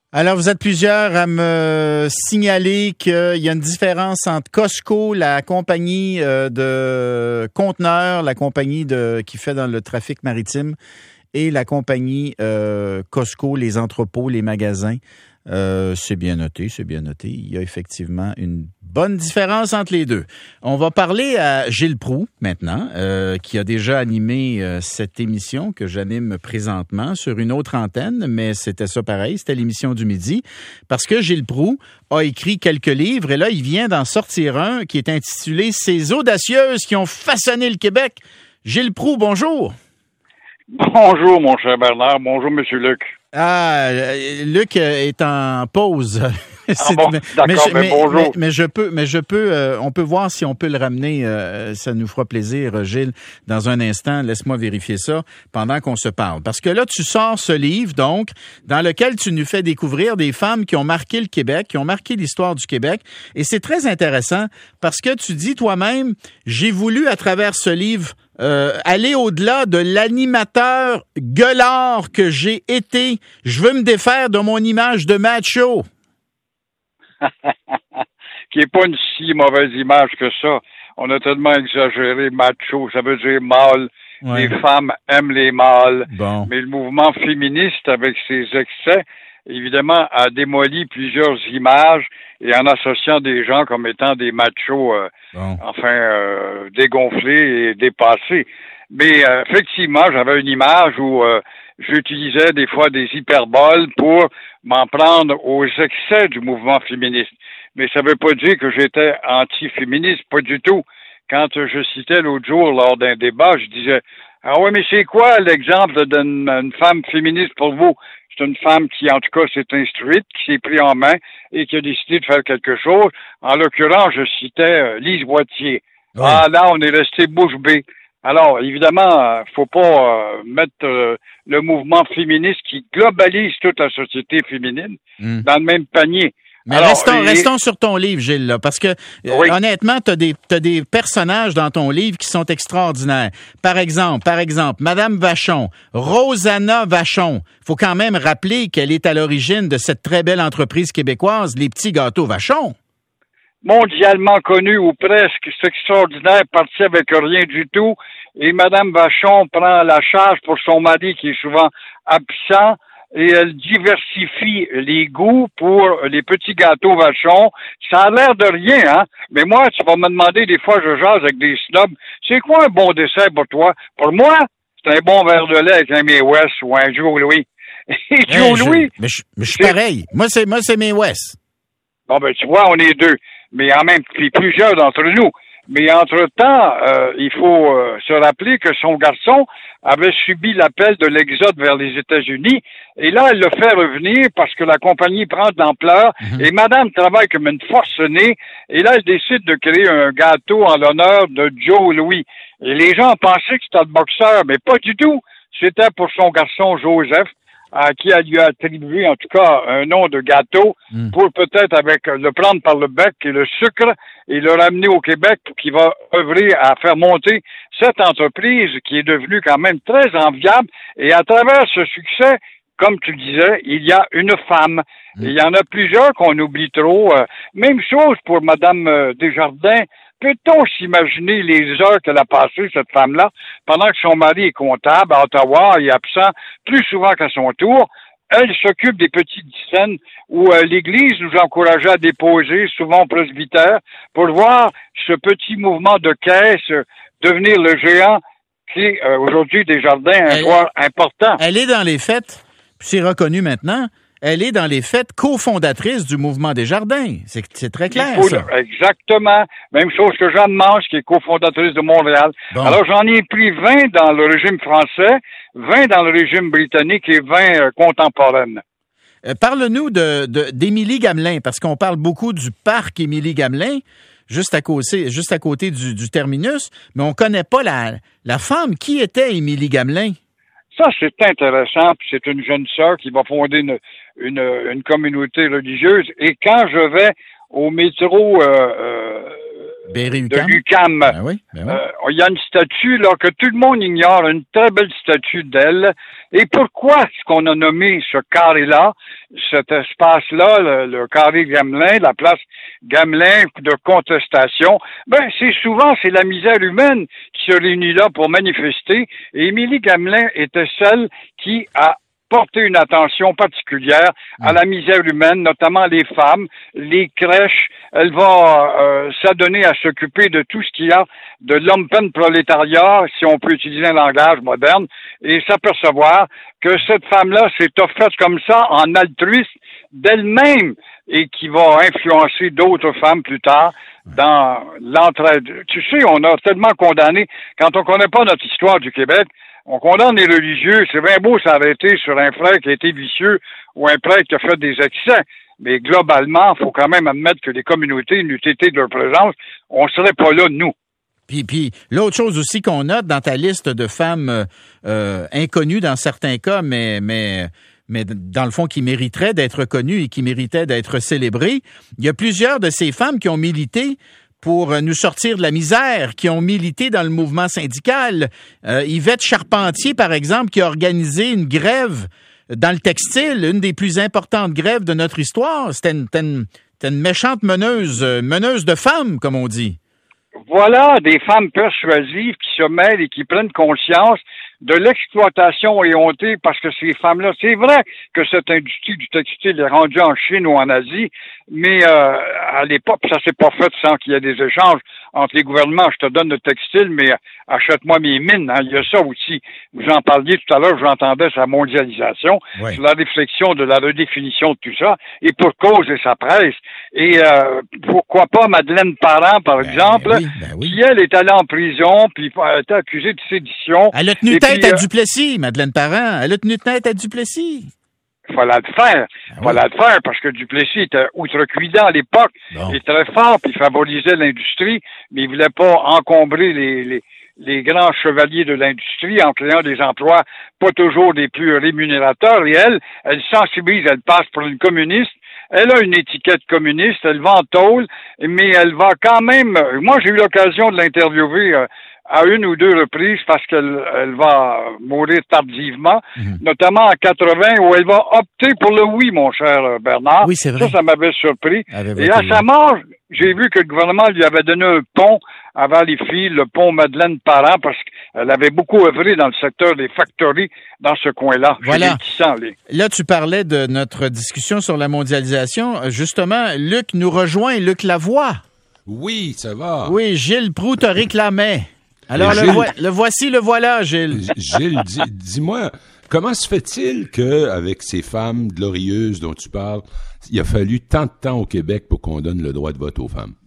Alors, vous êtes plusieurs à me signaler qu'il y a une différence entre Costco, la compagnie de conteneurs, la compagnie qui fait dans le trafic maritime, et la compagnie Costco, les entrepôts, les magasins. C'est bien noté, c'est bien noté. Il y a effectivement une bonne différence entre les deux. On va parler à Gilles Proulx maintenant, qui a déjà animé cette émission que j'anime présentement sur une autre antenne, mais c'était ça pareil, c'était l'émission du midi, parce que Gilles Proulx a écrit quelques livres et là, il vient d'en sortir un qui est intitulé « Ces audacieuses qui ont façonné le Québec ». Gilles Proulx, bonjour. Bonjour, mon cher Bernard. Bonjour, Monsieur Luc. Ah, Luc est en pause. Bon, d'accord, bonjour. On peut voir si on peut le ramener. Ça nous fera plaisir, Gilles, dans un instant. Laisse-moi vérifier ça pendant qu'on se parle. Parce que là, tu sors ce livre, donc, dans lequel tu nous fais découvrir des femmes qui ont marqué le Québec, qui ont marqué l'histoire du Québec. Et c'est très intéressant parce que tu dis toi-même, j'ai voulu, à travers ce livre, aller au-delà de l'animateur gueulard que j'ai été. Je veux me défaire de mon image de macho. Qui n'est pas une si mauvaise image que ça. On a tellement exagéré macho, ça veut dire mâle. Ouais. Les femmes aiment les mâles. Bon. Mais le mouvement féministe, avec ses excès, évidemment, a démoli plusieurs images et en associant des gens comme étant des machos, dégonflés et dépassés. Mais effectivement, j'avais une image où j'utilisais des fois des hyperboles pour m'en prendre aux excès du mouvement féministe. Mais ça ne veut pas dire que j'étais anti-féministe, pas du tout. Quand je citais l'autre jour lors d'un débat, je disais « Ah ouais, mais c'est quoi l'exemple d'une femme féministe pour vous? » C'est une femme qui, en tout cas, s'est instruite, qui s'est pris en main et qui a décidé de faire quelque chose. En l'occurrence, je citais Lise Boitier. Oui. Ah, là, on est resté bouche bée. Alors, évidemment, faut pas mettre le mouvement féministe qui globalise toute la société féminine dans le même panier. Mais alors, restons sur ton livre, Gilles, là, parce que honnêtement, t'as des personnages dans ton livre qui sont extraordinaires. Par exemple, Madame Vachon, Rosanna Vachon. Faut quand même rappeler qu'elle est à l'origine de cette très belle entreprise québécoise, les petits gâteaux Vachon. Mondialement connue ou presque, c'est extraordinaire, partie avec rien du tout. Et Madame Vachon prend la charge pour son mari qui est souvent absent. Et elle diversifie les goûts pour les petits gâteaux Vachon. Ça a l'air de rien, hein? Mais moi, tu vas me demander, des fois, je jase avec des snobs, c'est quoi un bon dessert pour toi? Pour moi, c'est un bon verre de lait avec un May West ou un Joe Louis. Et Joe Louis... Mais je suis pareil. Moi, c'est May West. Bon, ben, tu vois, on est deux. Mais en même temps, plusieurs d'entre nous. Mais entre-temps, il faut se rappeler que son garçon avait subi l'appel de l'exode vers les États-Unis. Et là, elle le fait revenir parce que la compagnie prend de l'ampleur. Et madame travaille comme une forcenée. Et là, elle décide de créer un gâteau en l'honneur de Joe Louis. Et les gens pensaient que c'était le boxeur, mais pas du tout. C'était pour son garçon Joseph, à qui elle lui a attribué en tout cas un nom de gâteau pour peut-être avec le prendre par le bec et le sucre et le ramener au Québec qui va œuvrer à faire monter cette entreprise qui est devenue quand même très enviable. Et à travers ce succès, comme tu le disais, il y a une femme. Et il y en a plusieurs qu'on oublie trop. Même chose pour Madame Desjardins. Peut-on s'imaginer les heures qu'elle a passées, cette femme-là, pendant que son mari est comptable à Ottawa, il est absent plus souvent qu'à son tour? Elle s'occupe des petites scènes où l'Église nous encourageait à déposer, souvent au presbytère, pour voir ce petit mouvement de caisse devenir le géant qui est aujourd'hui Desjardins, un joueur important. Elle est dans les fêtes, puis c'est reconnu maintenant. Elle est dans les faits cofondatrice du mouvement Desjardins. C'est très clair, ça. Exactement. Même chose que Jeanne Mance, qui est cofondatrice de Montréal. Bon. Alors, j'en ai pris 20 dans le régime français, 20 dans le régime britannique et 20 contemporaines. Parle-nous d'Émilie Gamelin, parce qu'on parle beaucoup du parc Émilie Gamelin, juste à côté du terminus, mais on connaît pas la femme. Qui était Émilie Gamelin? Ça, c'est intéressant, puis c'est une jeune sœur qui va fonder une communauté religieuse. Et quand je vais au métro Berry-UQAM. de l'UQAM. Ben oui. Il y a une statue là que tout le monde ignore, une très belle statue d'elle. Et pourquoi est-ce qu'on a nommé ce carré-là, cet espace-là, le carré Gamelin, la place Gamelin de contestation? Ben, c'est la misère humaine qui se réunit là pour manifester. Et Émilie Gamelin était celle qui a porter une attention particulière à la misère humaine, notamment les femmes, les crèches. Elle va s'adonner à s'occuper de tout ce qu'il y a de lumpen prolétariat, si on peut utiliser un langage moderne, et s'apercevoir que cette femme-là s'est offerte comme ça en altruiste d'elle-même et qui va influencer d'autres femmes plus tard dans l'entraide. Tu sais, on a tellement condamné, quand on connaît pas notre histoire du Québec, on condamne les religieux. C'est bien beau s'arrêter sur un frère qui a été vicieux ou un prêtre qui a fait des excès. Mais globalement, il faut quand même admettre que les communautés, n'eût été de leur présence, on ne serait pas là, nous. Puis l'autre chose aussi qu'on note dans ta liste de femmes inconnues dans certains cas, mais dans le fond qui mériteraient d'être connues et qui méritaient d'être célébrées, il y a plusieurs de ces femmes qui ont milité pour nous sortir de la misère, qui ont milité dans le mouvement syndical. Yvette Charpentier, par exemple, qui a organisé une grève dans le textile, une des plus importantes grèves de notre histoire. C'était une méchante meneuse de femmes, comme on dit. Voilà des femmes persuasives qui se mêlent et qui prennent conscience de l'exploitation éhontée, parce que ces femmes-là, c'est vrai que cette industrie du textile est rendue en Chine ou en Asie, mais à l'époque, ça s'est pas fait sans qu'il y ait des échanges entre les gouvernements. Je te donne le textile, mais achète-moi mes mines. Hein. Il y a ça aussi. Vous en parliez tout à l'heure, j'entendais sa mondialisation, oui. Sur la réflexion de la redéfinition de tout ça, et pour cause et sa presse. Et pourquoi pas Madeleine Parent, par exemple, oui. qui, elle, est allée en prison, puis a été accusée de sédition. Elle a tenu tête à Duplessis, Madeleine Parent. Elle a tenu tête à Duplessis. Fallait le faire. Fallait le faire parce que Duplessis était outrecuidant à l'époque. Il était très fort, puis il favorisait l'industrie, mais il voulait pas encombrer les grands chevaliers de l'industrie en créant des emplois pas toujours les plus rémunérateurs. Et elle sensibilise, elle passe pour une communiste. Elle a une étiquette communiste, elle va en tôle, mais elle va quand même... Moi, j'ai eu l'occasion de l'interviewer à une ou deux reprises parce qu'elle va mourir tardivement, notamment en 80, où elle va opter pour le oui, mon cher Bernard. Oui, c'est vrai. Ça m'avait surpris. Et à sa mort, j'ai vu que le gouvernement lui avait donné un pont à Valleyfield, le pont Madeleine Parent, parce qu'elle avait beaucoup œuvré dans le secteur des factories dans ce coin-là. Voilà. Là, tu parlais de notre discussion sur la mondialisation. Justement, Luc nous rejoint, Luc Lavoie. Oui, ça va. Oui, Gilles Proulx te réclamait. Alors, le voilà, Gilles. Gilles, dis-moi, comment se fait-il qu'avec ces femmes glorieuses dont tu parles, il a fallu tant de temps au Québec pour qu'on donne le droit de vote aux femmes?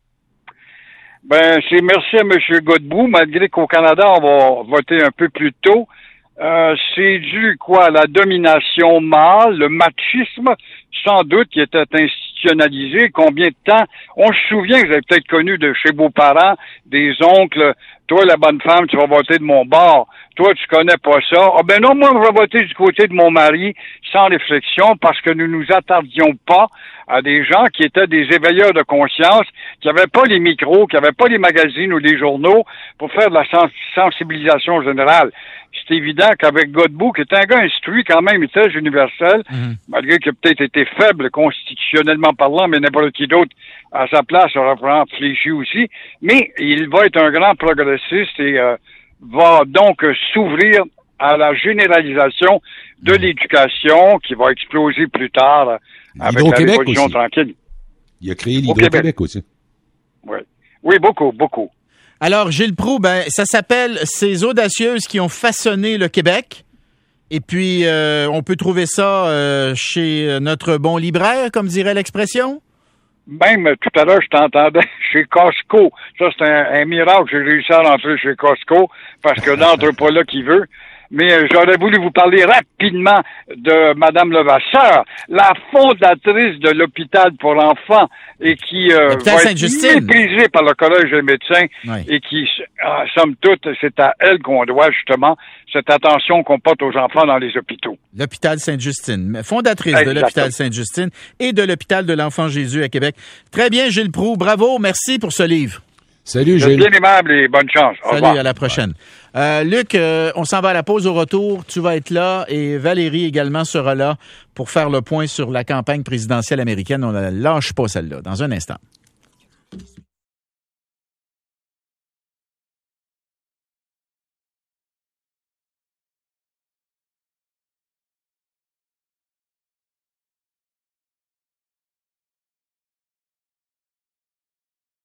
Ben, c'est merci à M. Godbout, malgré qu'au Canada, on va voter un peu plus tôt. C'est dû, à la domination mâle, le machisme, sans doute, qui était institutionnalisé. Combien de temps? On se souvient, vous avez peut-être connu de chez vos parents, des oncles, toi, la bonne femme, tu vas voter de mon bord. Toi, tu connais pas ça. Ah ben non, moi, je vais voter du côté de mon mari, sans réflexion, parce que nous nous attardions pas à des gens qui étaient des éveilleurs de conscience, qui n'avaient pas les micros, qui n'avaient pas les magazines ou les journaux pour faire de la sensibilisation générale. C'est évident qu'avec Godbout, qui est un gars instruit quand même, il était universel, malgré qu'il a peut-être été faible constitutionnellement parlant, mais n'importe qui d'autre à sa place aurait probablement fléchi aussi, mais il va être un grand progressiste et va donc s'ouvrir à la généralisation de l'éducation qui va exploser plus tard avec la Révolution tranquille. Il a créé l'Hydro-Québec aussi. Oui, beaucoup. Alors, Gilles Proulx, ça s'appelle « Ces audacieuses qui ont façonné le Québec ». Et puis, on peut trouver ça chez notre bon libraire, comme dirait l'expression? Même tout à l'heure, je t'entendais chez Costco. Ça, c'est un miracle. J'ai réussi à rentrer chez Costco parce que n'entre pas là qui veut. Mais j'aurais voulu vous parler rapidement de Madame Levasseur, la fondatrice de l'hôpital pour enfants et qui va être méprisée par le Collège des médecins et qui, somme toute, c'est à elle qu'on doit justement cette attention qu'on porte aux enfants dans les hôpitaux. L'hôpital Sainte-Justine, fondatrice de l'hôpital Sainte-Justine et de l'hôpital de l'Enfant Jésus à Québec. Très bien, Gilles Proulx, bravo, merci pour ce livre. Salut, Vous êtes Gilles. bien aimable et bonne chance. Au revoir. Salut, à la prochaine. Luc, on s'en va à la pause au retour. Tu vas être là et Valérie également sera là pour faire le point sur la campagne présidentielle américaine. On ne la lâche pas celle-là dans un instant.